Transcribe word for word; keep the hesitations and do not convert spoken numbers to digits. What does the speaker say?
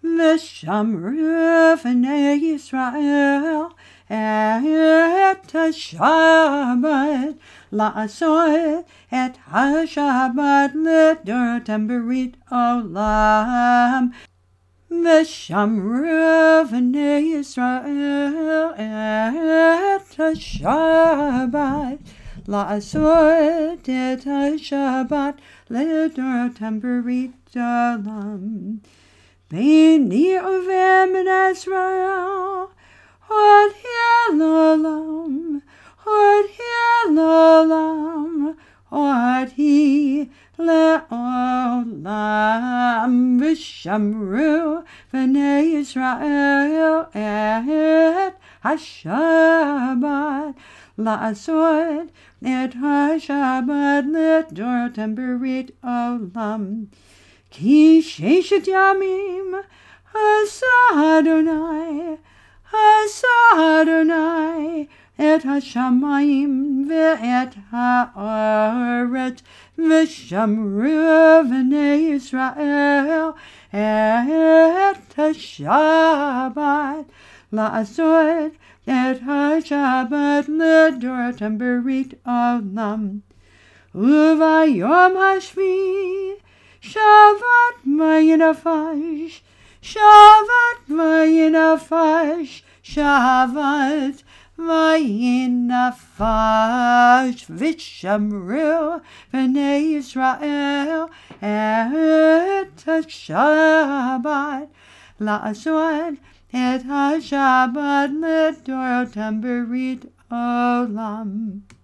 ושמרו בני ישראל את השבת לעשות את השבת לדורתם ברית עולם. ושמרו בני ישראל את השבת לעשות את השבת לדורתם ברית עולם. ביני ובן ישראל עוד לעולם, עוד לעולם, עוד היא לעולם. ושמרו בני ישראל את השבת לעשות את השבת לדורתם ברית עולם. כי ששת ימים עשה אדוני, עשה אדוני את השמיים ואת הארץ. ושמרו בני ישראל את השבת לעשות את השבת לדורתם ברית עולם. וביום השביעי שבת וינפש, שבת וינפש, שבת וינפש. ושמרו בני ישראל את השבת לעשות את השבת לדורתם ברית עולם.